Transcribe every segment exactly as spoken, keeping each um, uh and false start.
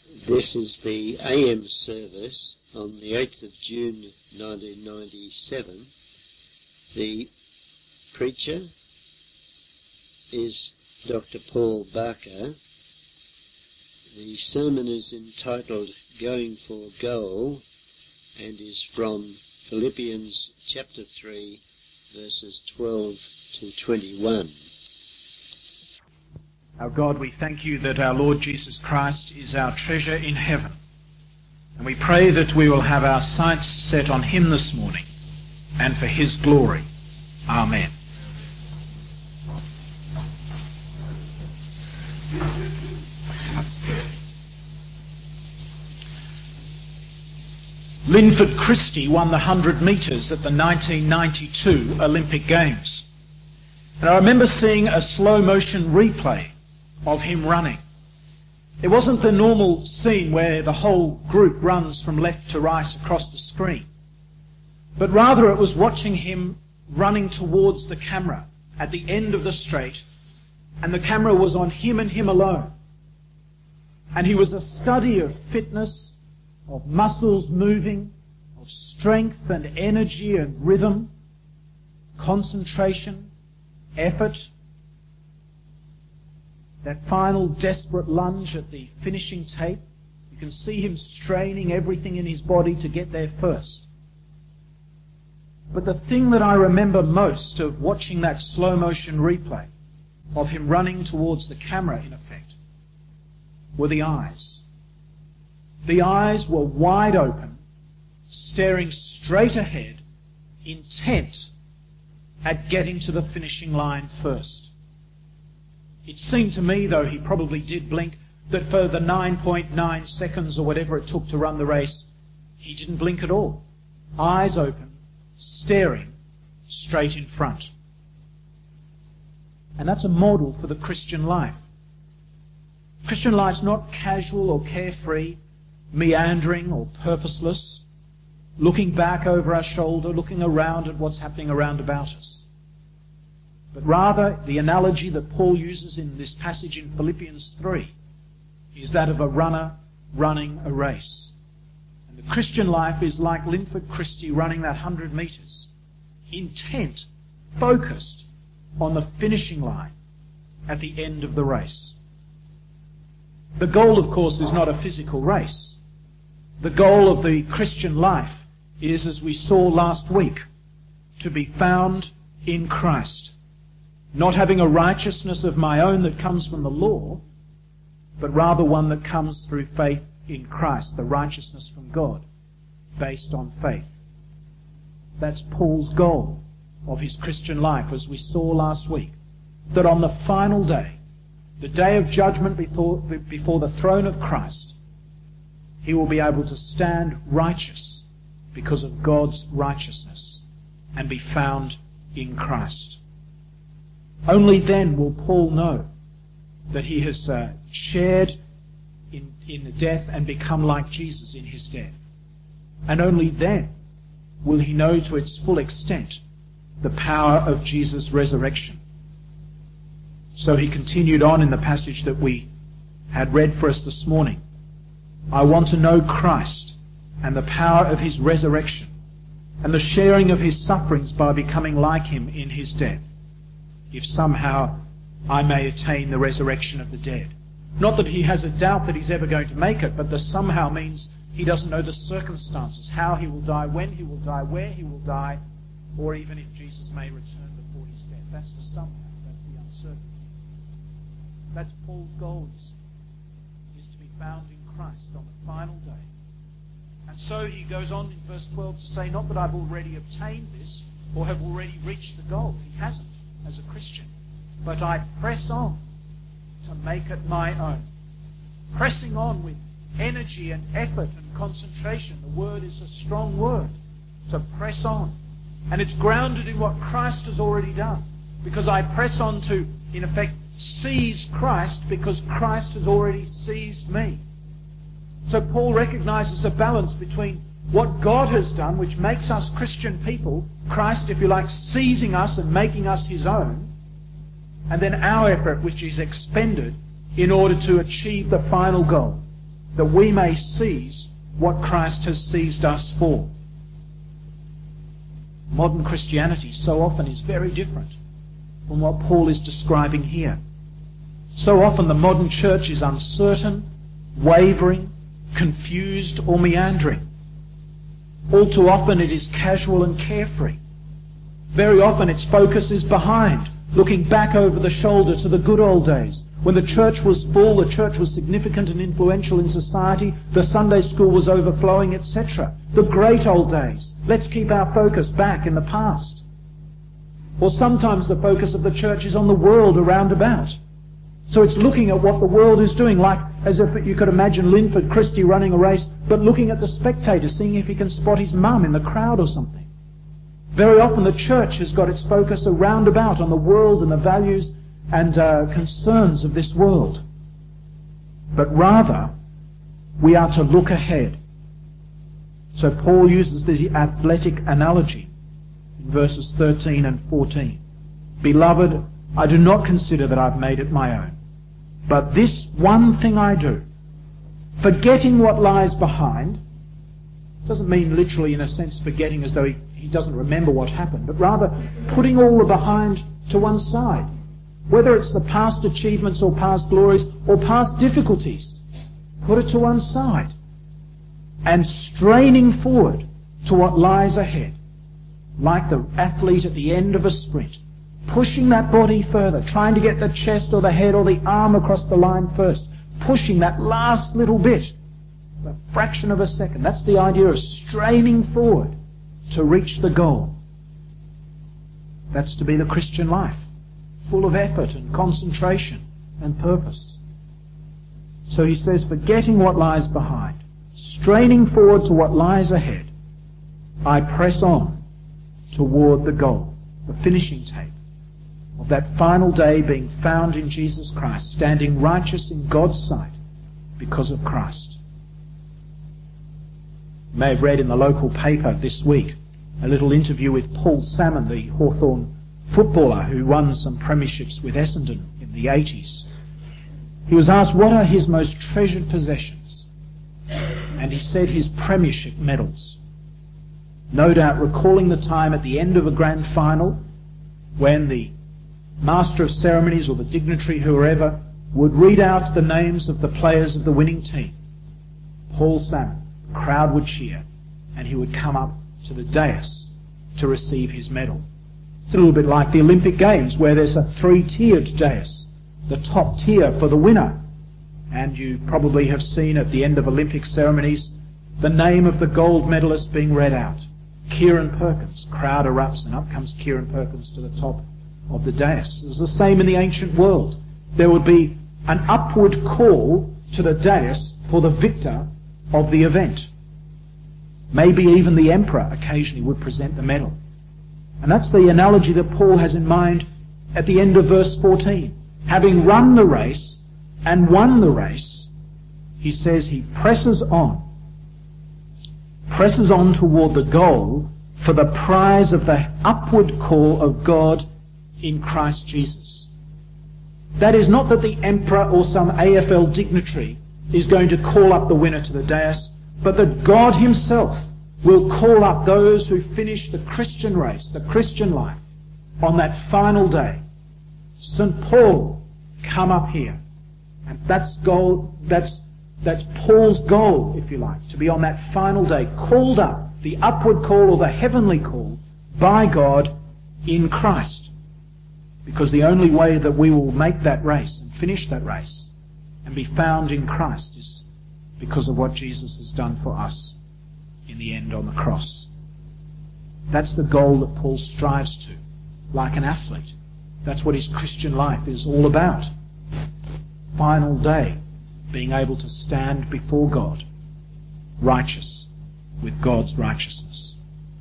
This is the A M service on the eighth of June nineteen ninety-seven. The preacher is Doctor Paul Barker. The sermon is entitled Going for Goal and is from Philippians chapter three, verses twelve to twenty-one. Our God, we thank you that our Lord Jesus Christ is our treasure in heaven. And we pray that we will have our sights set on him this morning and for his glory. Amen. Linford Christie won the one hundred metres at the nineteen ninety-two Olympic Games. And I remember seeing a slow motion replay of him running. It wasn't the normal scene where the whole group runs from left to right across the screen, but rather it was watching him running towards the camera at the end of the straight, and the camera was on him and him alone. And he was a study of fitness, of muscles moving, of strength and energy and rhythm, concentration, effort. That final desperate lunge at the finishing tape, you can see him straining everything in his body to get there first. But the thing that I remember most of watching that slow motion replay of him running towards the camera, in effect, were the eyes. The eyes were wide open, staring straight ahead, intent at getting to the finishing line first. It seemed to me, though he probably did blink, that for the nine point nine seconds or whatever it took to run the race, he didn't blink at all. Eyes open, staring straight in front. And that's a model for the Christian life. Christian life's not casual or carefree, meandering or purposeless, looking back over our shoulder, looking around at what's happening around about us. But rather, the analogy that Paul uses in this passage in Philippians three is that of a runner running a race. And the Christian life is like Linford Christie running that one hundred metres, intent, focused on the finishing line at the end of the race. The goal, of course, is not a physical race. The goal of the Christian life is, as we saw last week, to be found in Christ. Not having a righteousness of my own that comes from the law, but rather one that comes through faith in Christ, the righteousness from God, based on faith. That's Paul's goal of his Christian life, as we saw last week, that on the final day, the day of judgment before, before the throne of Christ, he will be able to stand righteous because of God's righteousness and be found in Christ. Only then will Paul know that he has uh, shared in, in the death and become like Jesus in his death. And only then will he know to its full extent the power of Jesus' resurrection. So he continued on in the passage that we had read for us this morning. I want to know Christ and the power of his resurrection and the sharing of his sufferings by becoming like him in his death, if somehow I may attain the resurrection of the dead. Not that he has a doubt that he's ever going to make it, but the somehow means he doesn't know the circumstances, how he will die, when he will die, where he will die, or even if Jesus may return before his death. That's the somehow, that's the uncertainty. That's Paul's goal, is, is to be found in Christ on the final day. And so he goes on in verse twelve to say, not that I've already obtained this or have already reached the goal. He hasn't as a Christian. But I press on to make it my own. Pressing on with energy and effort and concentration. The word is a strong word. To press on. And it's grounded in what Christ has already done. Because I press on to, in effect, seize Christ because Christ has already seized me. So Paul recognizes a balance between what God has done, which makes us Christian people, Christ, if you like, seizing us and making us his own, and then our effort, which is expended in order to achieve the final goal, that we may seize what Christ has seized us for. Modern Christianity so often is very different from what Paul is describing here. So often the modern church is uncertain, wavering, confused, or meandering. All too often it is casual and carefree. Very often its focus is behind, looking back over the shoulder to the good old days, when the church was full, the church was significant and influential in society, the Sunday school was overflowing, et cetera. The great old days. Let's keep our focus back in the past. Or sometimes the focus of the church is on the world around about. So it's looking at what the world is doing, like as if you could imagine Linford Christie running a race, but looking at the spectator, seeing if he can spot his mum in the crowd or something. Very often the church has got its focus around about on the world and the values and uh, concerns of this world. But rather, we are to look ahead. So Paul uses the athletic analogy in verses thirteen and fourteen. Beloved, I do not consider that I've made it my own, but this one thing I do, forgetting what lies behind. Doesn't mean literally in a sense forgetting as though he, he doesn't remember what happened, but rather putting all the behind to one side. Whether it's the past achievements or past glories or past difficulties, put it to one side. And straining forward to what lies ahead, like the athlete at the end of a sprint, pushing that body further, trying to get the chest or the head or the arm across the line first, pushing that last little bit, a fraction of a second. That's the idea of straining forward to reach the goal. That's to be the Christian life, full of effort and concentration and purpose. So he says, forgetting what lies behind, straining forward to what lies ahead, I press on toward the goal, the finishing tape of that final day being found in Jesus Christ, standing righteous in God's sight because of Christ. You may have read in the local paper this week a little interview with Paul Salmon, the Hawthorn footballer who won some premierships with Essendon in the eighties. He was asked what are his most treasured possessions, and he said his premiership medals. No doubt recalling the time at the end of a grand final when the master of ceremonies or the dignitary, whoever, would read out the names of the players of the winning team. Paul Salmon. The crowd would cheer, and he would come up to the dais to receive his medal. It's a little bit like the Olympic Games, where there's a three-tiered dais. The top tier for the winner. And you probably have seen at the end of Olympic ceremonies the name of the gold medalist being read out. Kieran Perkins. Crowd erupts, and up comes Kieran Perkins to the top of the dais. It was the same in the ancient world. There would be an upward call to the dais for the victor of the event. Maybe even the emperor occasionally would present the medal. And that's the analogy that Paul has in mind at the end of verse fourteen. Having run the race and won the race, he says he presses on. Presses on toward the goal for the prize of the upward call of God in Christ Jesus. That is not that the emperor or some A F L dignitary is going to call up the winner to the dais, but that God himself will call up those who finish the Christian race, the Christian life, on that final day. Saint Paul, come up here. And that's goal, that's, that's Paul's goal, if you like, to be on that final day, called up, the upward call or the heavenly call by God in Christ. Because the only way that we will make that race and finish that race and be found in Christ is because of what Jesus has done for us in the end on the cross. That's the goal that Paul strives to, like an athlete. That's what his Christian life is all about. Final day, being able to stand before God, righteous with God's righteousness.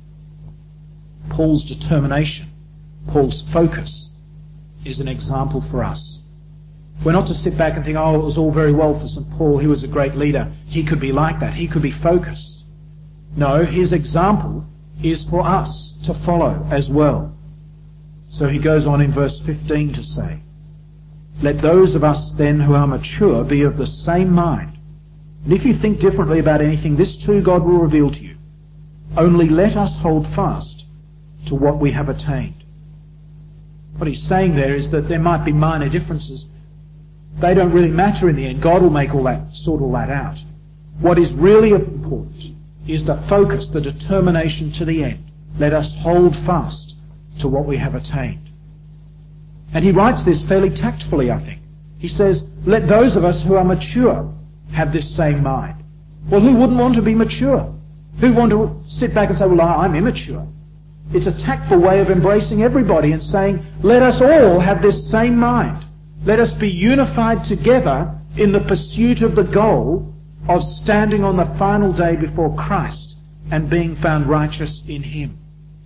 Paul's determination, Paul's focus, is an example for us. We're not to sit back and think, oh, it was all very well for Saint Paul, he was a great leader, he could be like that, he could be focused. No, his example is for us to follow as well. So he goes on in verse fifteen to say, let those of us then who are mature be of the same mind. And if you think differently about anything, this too God will reveal to you. Only let us hold fast to what we have attained. What he's saying there is that there might be minor differences. They don't really matter in the end. God will make all that, sort all that out. What is really important is the focus, the determination to the end. Let us hold fast to what we have attained. And he writes this fairly tactfully, I think. He says, let those of us who are mature have this same mind. Well, who wouldn't want to be mature? Who want to sit back and say, well, I'm immature? It's a tactful way of embracing everybody and saying, let us all have this same mind. Let us be unified together in the pursuit of the goal of standing on the final day before Christ and being found righteous in Him.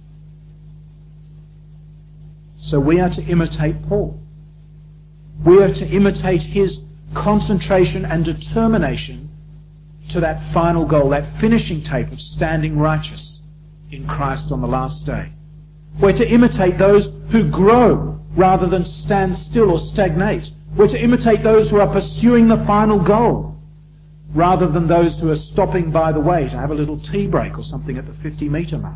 So we are to imitate Paul. We are to imitate his concentration and determination to that final goal, that finishing tape of standing righteous in Christ on the last day. We're to imitate those who grow rather than stand still or stagnate. We're to imitate those who are pursuing the final goal rather than those who are stopping by the way to have a little tea break or something at the fifty metre mark.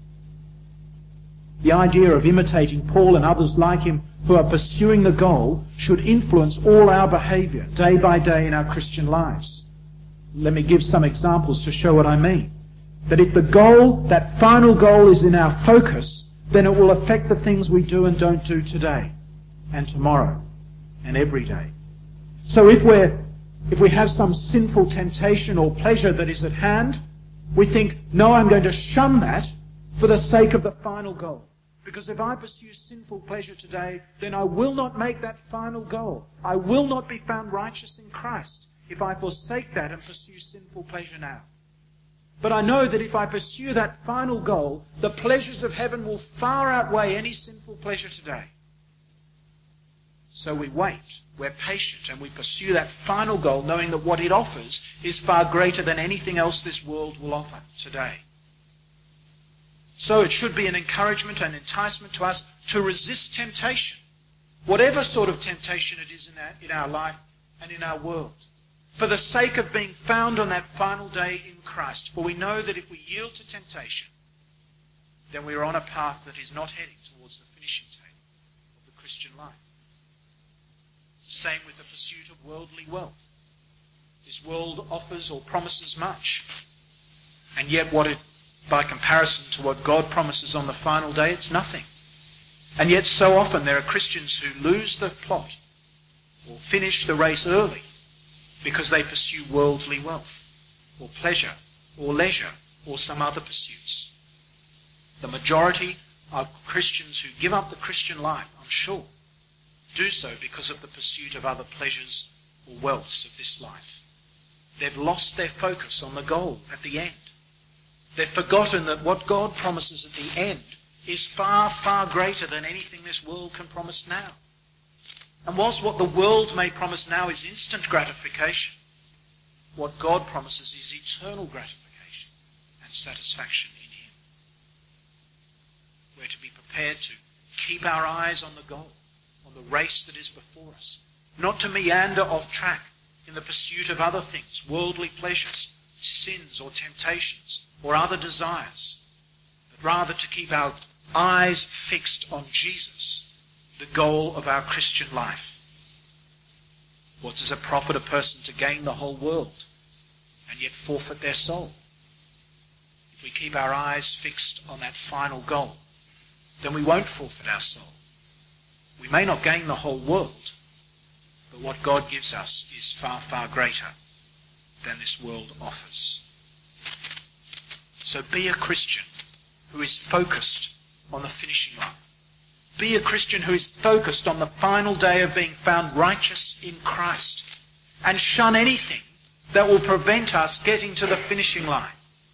The idea of imitating Paul and others like him who are pursuing the goal should influence all our behaviour day by day in our Christian lives. Let me give some examples to show what I mean. That if the goal, that final goal, is in our focus, then it will affect the things we do and don't do today and tomorrow and every day. So if we're, if we have some sinful temptation or pleasure that is at hand, we think, no, I'm going to shun that for the sake of the final goal. Because if I pursue sinful pleasure today, then I will not make that final goal. I will not be found righteous in Christ if I forsake that and pursue sinful pleasure now. But I know that if I pursue that final goal, the pleasures of heaven will far outweigh any sinful pleasure today. So we wait, we're patient, and we pursue that final goal, knowing that what it offers is far greater than anything else this world will offer today. So it should be an encouragement and enticement to us to resist temptation, whatever sort of temptation it is in our, in our life and in our world, for the sake of being found on that final day in Christ. For we know that if we yield to temptation, then we are on a path that is not heading towards the finishing table of the Christian life. Same with the pursuit of worldly wealth. This world offers or promises much, and yet what it by comparison to what God promises on the final day, it's nothing. And yet so often there are Christians who lose the plot or finish the race early because they pursue worldly wealth or pleasure or leisure or some other pursuits. The majority of Christians who give up the Christian life, I'm sure, do so because of the pursuit of other pleasures or wealths of this life. They've lost their focus on the goal at the end. They've forgotten that what God promises at the end is far, far greater than anything this world can promise now. And whilst what the world may promise now is instant gratification, what God promises is eternal gratification and satisfaction in Him. We're to be prepared to keep our eyes on the goal, on the race that is before us, not to meander off track in the pursuit of other things, worldly pleasures, sins or temptations or other desires, but rather to keep our eyes fixed on Jesus, the goal of our Christian life. What does it profit a person to gain the whole world and yet forfeit their soul? If we keep our eyes fixed on that final goal, then we won't forfeit our soul. We may not gain the whole world, but what God gives us is far, far greater than this world offers. So be a Christian who is focused on the finishing line. Be a Christian who is focused on the final day of being found righteous in Christ, and shun anything that will prevent us getting to the finishing line.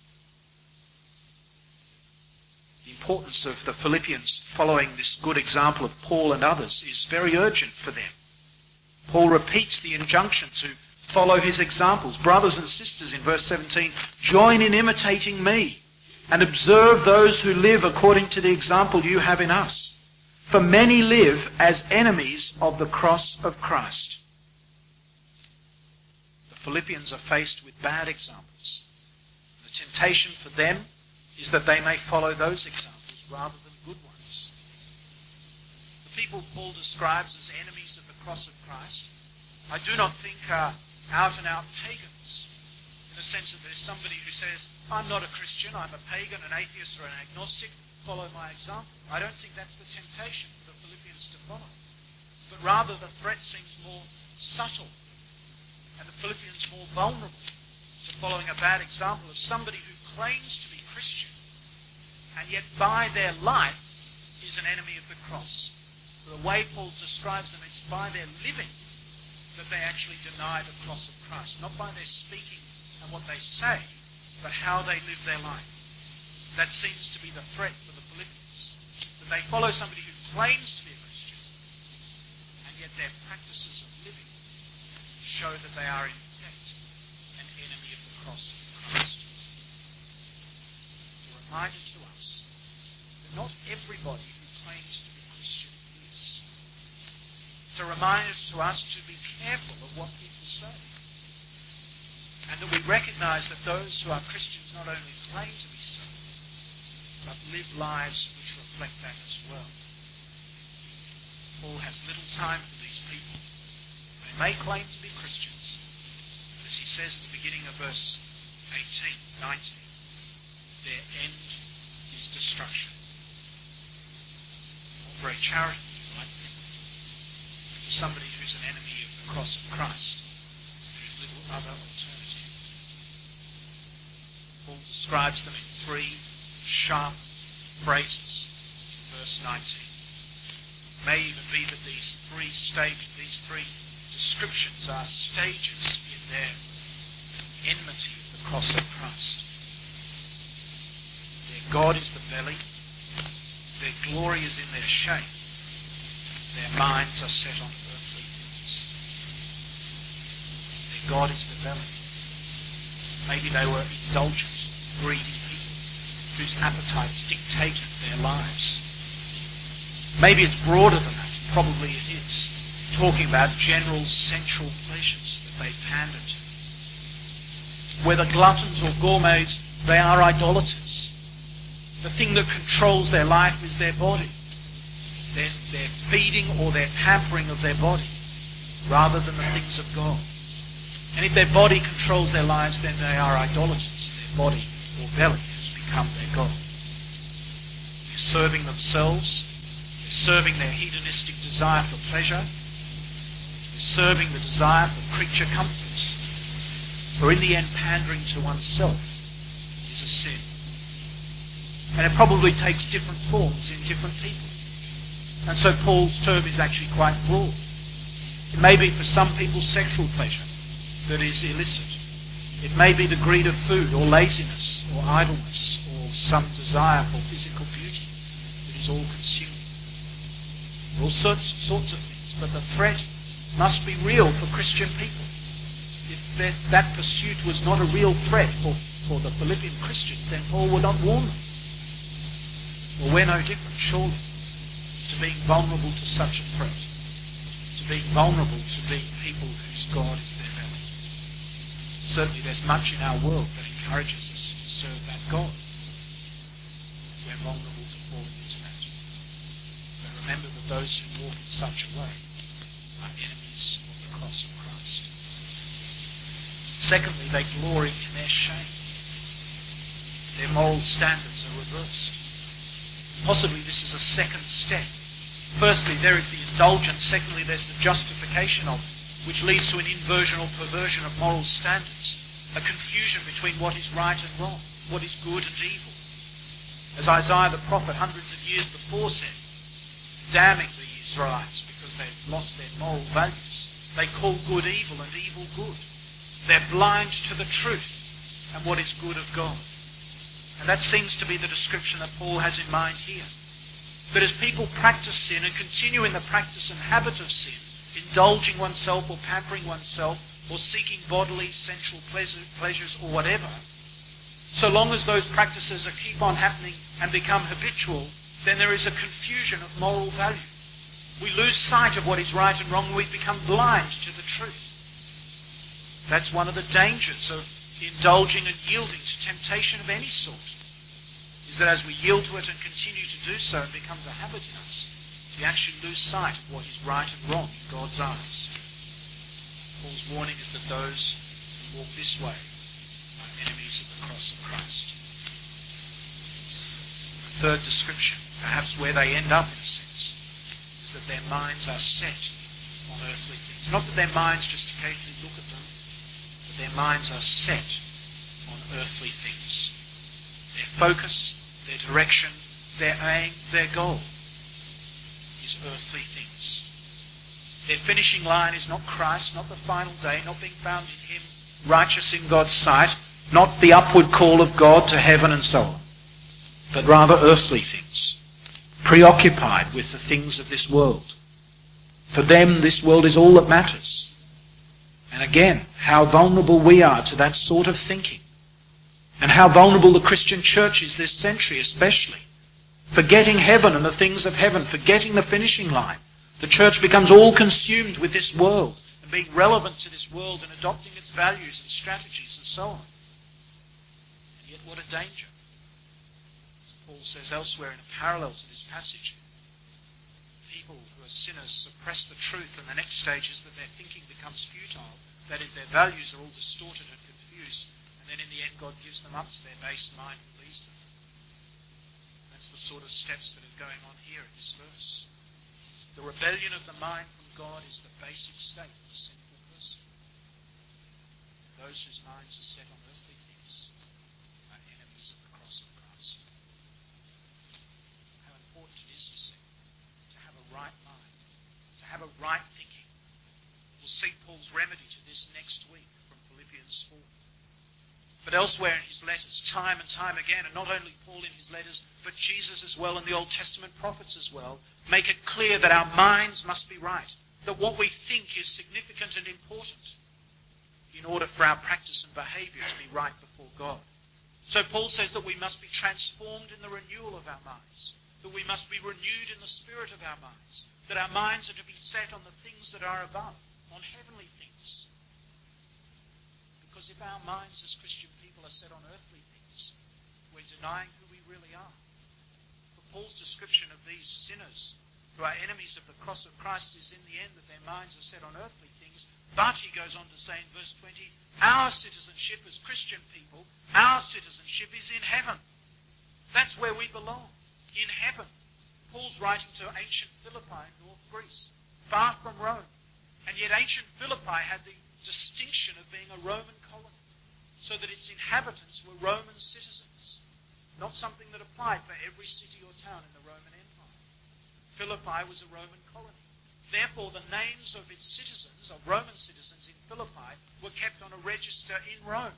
The importance of the Philippians following this good example of Paul and others is very urgent for them. Paul repeats the injunction to follow his examples. Brothers and sisters, in verse seventeen, join in imitating me and observe those who live according to the example you have in us. For many live as enemies of the cross of Christ. The Philippians are faced with bad examples. The temptation for them is that they may follow those examples rather than good ones. The people Paul describes as enemies of the cross of Christ, I do not think are out-and-out pagans, in the sense that there's somebody who says, I'm not a Christian, I'm a pagan, an atheist, or an agnostic, follow my example. I don't think that's the temptation for the Philippians to follow. But rather the threat seems more subtle, and the Philippians more vulnerable to following a bad example of somebody who claims to be Christian, and yet by their life is an enemy of the cross. The way Paul describes them, it's by their living that they actually deny the cross of Christ. Not by their speaking and what they say, but how they live their life. That seems to be the threat for the Philippians. That they follow somebody who claims to be a Christian, and yet their practices of living show that they are in fact an enemy of the cross of Christ. It's a reminder to us that not everybody who claims to be Christian is. It's a reminder to us to be careful of what people say. And that we recognize that those who are Christians not only claim to be so, but live lives which reflect that as well. Paul has little time for these people. They may claim to be Christians, but as he says at the beginning of verse eighteen, nineteen, their end is destruction. Not very charitable, you might think. For somebody who's an enemy of the cross of Christ, there is little other alternative. Paul describes them in three sharp phrases in verse nineteen. It may even be that these three stages, these three descriptions are stages in their enmity of the cross of Christ. Their God is the belly, their glory is in their shame, their minds are set on earthly things. Their God is the belly. Maybe they were indulgent, greedy people whose appetites dictated their lives. Maybe it's broader than that. Probably it is. Talking about general sensual pleasures that they pander to. Whether gluttons or gourmets, they are idolaters. The thing that controls their life is their body. Their, their feeding or their pampering of their body, rather than the things of God. And if their body controls their lives, then they are idolaters. Their body or belly has become their God. They're serving themselves. They're serving their hedonistic desire for pleasure. They're serving the desire for creature comforts. For in the end, pandering to oneself is a sin. And it probably takes different forms in different people. And so Paul's term is actually quite broad. It may be for some people sexual pleasure that is illicit. It may be the greed of food or laziness or idleness or some desire for physical beauty that is all-consuming. All sorts, sorts of things. But the threat must be real for Christian people. If that, that pursuit was not a real threat for, for the Philippian Christians, then Paul would not warn them. Well, we're no different, surely, to being vulnerable to such a threat. To being vulnerable to being people whose God is their belly. Certainly there's much in our world that encourages us to serve that God. We're vulnerable to falling into that. But remember that those who walk in such a way are enemies of the cross of Christ. Secondly, they glory in their shame. Their moral standards are reversed. Possibly this is a second step. Firstly, there is the indulgence. Secondly, there's the justification of it, which leads to an inversion or perversion of moral standards, a confusion between what is right and wrong, what is good and evil. As Isaiah the prophet hundreds of years before said, damning the Israelites because they've lost their moral values. They call good evil and evil good. They're blind to the truth and what is good of God. And that seems to be the description that Paul has in mind here. That as people practice sin and continue in the practice and habit of sin, indulging oneself or pampering oneself or seeking bodily, sensual pleasures or whatever, so long as those practices are keep on happening and become habitual, then there is a confusion of moral value. We lose sight of what is right and wrong. We become blind to the truth. That's one of the dangers of indulging and yielding to temptation of any sort, is that as we yield to it and continue to do so, it becomes a habit in us. We actually lose sight of what is right and wrong in God's eyes. Paul's warning is that those who walk this way are enemies of the cross of Christ. The third description, perhaps where they end up in a sense, is that their minds are set on earthly things. Not that their minds just occasionally look at them, but their minds are set on earthly things. Their focus, their direction, their aim, their goal is earthly things. Their finishing line is not Christ, not the final day, not being found in Him, righteous in God's sight, not the upward call of God to heaven and so on, but rather earthly things, preoccupied with the things of this world. For them, this world is all that matters. And again, how vulnerable we are to that sort of thinking. And how vulnerable the Christian church is this century especially. Forgetting heaven and the things of heaven, forgetting the finishing line. The church becomes all consumed with this world and being relevant to this world and adopting its values and strategies and so on. And yet what a danger. As Paul says elsewhere in a parallel to this passage, people who are sinners suppress the truth, and the next stage is that their thinking becomes futile. That is, their values are all distorted and confused, and then in the end God gives them up to their base mind and leads them. That's the sort of steps that are going on here in this verse. The rebellion of the mind from God is the basic state of a sinful person. Those whose minds are set on earthly things are enemies of the cross of Christ. How important it is, you see, to have a right mind, to have a right thinking. We'll see Paul's remedy to this next week from Philippians four. But elsewhere in his letters, time and time again, and not only Paul in his letters, but Jesus as well and the Old Testament prophets as well, make it clear that our minds must be right, that what we think is significant and important in order for our practice and behaviour to be right before God. So Paul says that we must be transformed in the renewal of our minds, that we must be renewed in the spirit of our minds, that our minds are to be set on the things that are above, on heavenly things. Because if our minds as Christian people are set on earthly things, we're denying who we really are. For Paul's description of these sinners who are enemies of the cross of Christ is in the end that their minds are set on earthly things. But he goes on to say in verse twenty, our citizenship as Christian people, our citizenship is in heaven. That's where we belong, in heaven. Paul's writing to ancient Philippi in North Greece, far from Rome. And yet ancient Philippi had the distinction of being a Roman colony, so that its inhabitants were Roman citizens, not something that applied for every city or town in the Roman Empire. Philippi was a Roman colony. Therefore, the names of its citizens, of Roman citizens in Philippi, were kept on a register in Rome.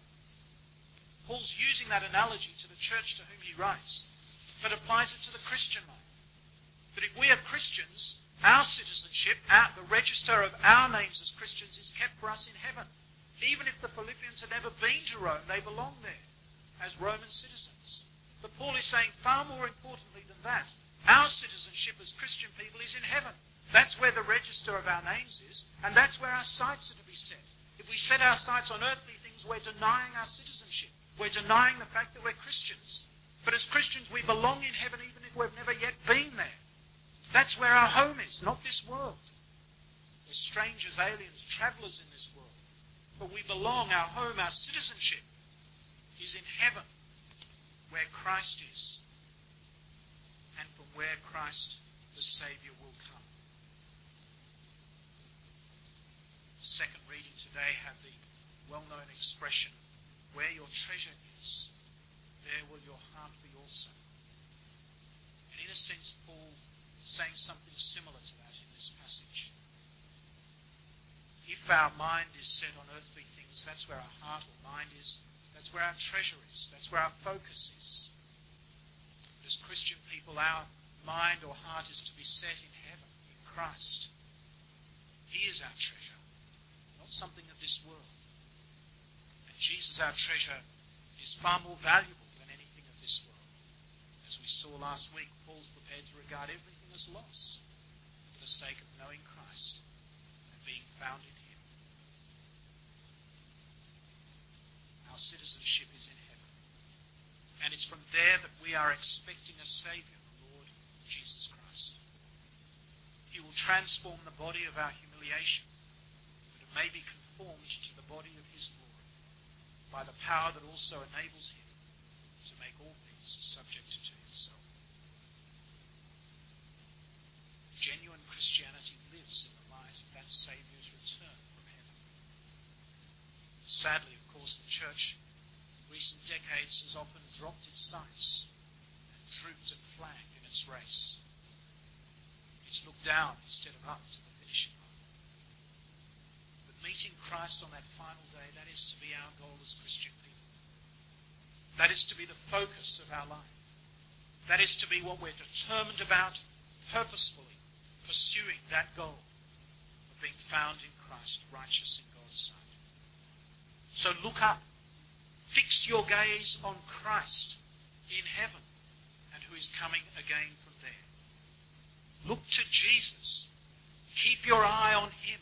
Paul's using that analogy to the church to whom he writes, but applies it to the Christian life. That if we are Christians, our citizenship, our, the register of our names as Christians is kept for us in heaven. Even if the Philippians had never been to Rome, they belong there as Roman citizens. But Paul is saying far more importantly than that, our citizenship as Christian people is in heaven. That's where the register of our names is, and that's where our sights are to be set. If we set our sights on earthly things, we're denying our citizenship. We're denying the fact that we're Christians. But as Christians, we belong in heaven even if we've never yet been there. That's where our home is, not this world. We're strangers, aliens, travellers in this world. But we belong, our home, our citizenship is in heaven, where Christ is, and from where Christ, the Saviour, will come. The second reading today had the well-known expression, where your treasure is, there will your heart be also. And in a sense, Paul saying something similar to that in this passage. If our mind is set on earthly things, that's where our heart or mind is, that's where our treasure is, that's where our focus is. But as Christian people, our mind or heart is to be set in heaven, in Christ. He is our treasure, not something of this world. And Jesus, our treasure, is far more valuable than anything of this world. As we saw last week, Paul's prepared to regard everything as loss for the sake of knowing Christ and being found in Him. it's from there that we are expecting a Saviour, the Lord Jesus Christ. He will transform the body of our humiliation, that it may be conformed to the body of his glory, by the power that also enables him to make all things subject to himself. Genuine Christianity lives in the light of that Saviour's return from heaven. Sadly, of course, the church in recent decades has often dropped its sights and drooped and flagged in its race. It's looked down instead of up to the finishing line. But meeting Christ on that final day, that is to be our goal as Christian people. That is to be the focus of our life. That is to be what we're determined about, purposefully pursuing that goal of being found in Christ, righteous in God's sight. So look up. Fix your gaze on Christ in heaven and who is coming again from there. Look to Jesus. Keep your eye on him.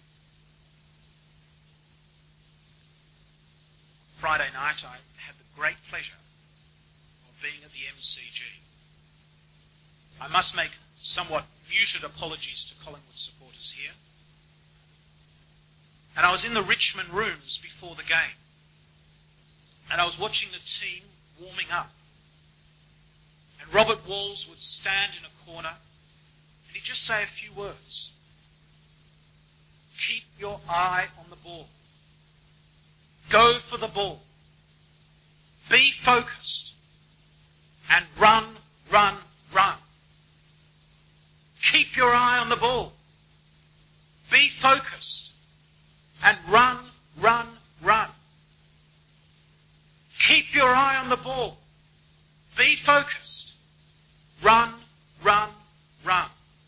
Friday night I had the great pleasure of being at the M C G. I must make somewhat muted apologies to Collingwood supporters here. And I was in the Richmond rooms before the game. And I was watching the team warming up. And Robert Walls would stand in a corner and he'd just say a few words. Keep your eye on the ball. Go for the ball. Be focused. And run, run, run. Keep your eye on the ball. Be focused. And run, run, run. Keep your eye on the ball. Be focused. Run, run, run.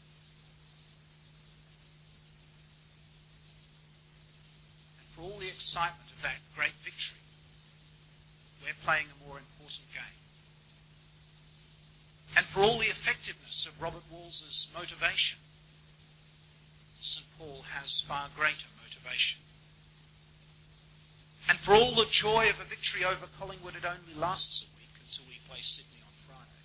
And for all the excitement of that great victory, we're playing a more important game. And for all the effectiveness of Robert Walls's motivation, Saint Paul has far greater motivation. And for all the joy of a victory over Collingwood, it only lasts a week until we play Sydney on Friday.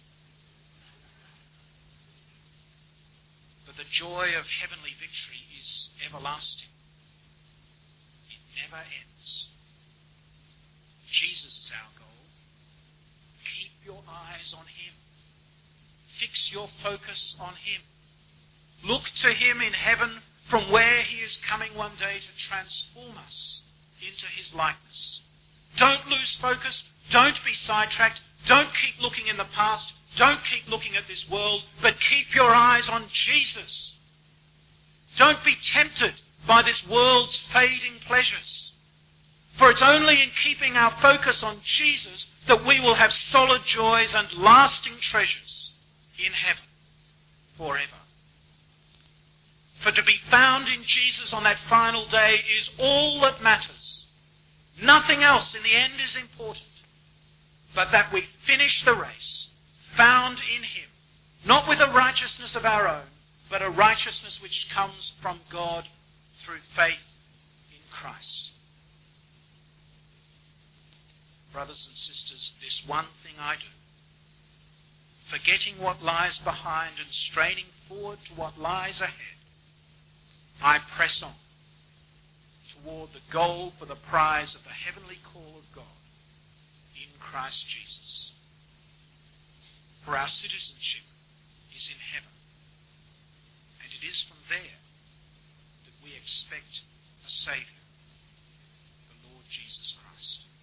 But the joy of heavenly victory is everlasting. It never ends. Jesus is our goal. Keep your eyes on him. Fix your focus on him. Look to him in heaven from where he is coming one day to transform us into his likeness. Don't lose focus. Don't be sidetracked. Don't keep looking in the past. Don't keep looking at this world, but keep your eyes on Jesus. Don't be tempted by this world's fading pleasures. For it's only in keeping our focus on Jesus that we will have solid joys and lasting treasures in heaven forever. For to be found in Jesus on that final day is all that matters. Nothing else in the end is important, but that we finish the race, found in him, not with a righteousness of our own, but a righteousness which comes from God through faith in Christ. Brothers and sisters, this one thing I do, forgetting what lies behind and straining forward to what lies ahead, I press on toward the goal for the prize of the heavenly call of God in Christ Jesus. For our citizenship is in heaven, and it is from there that we expect a Saviour, the Lord Jesus Christ.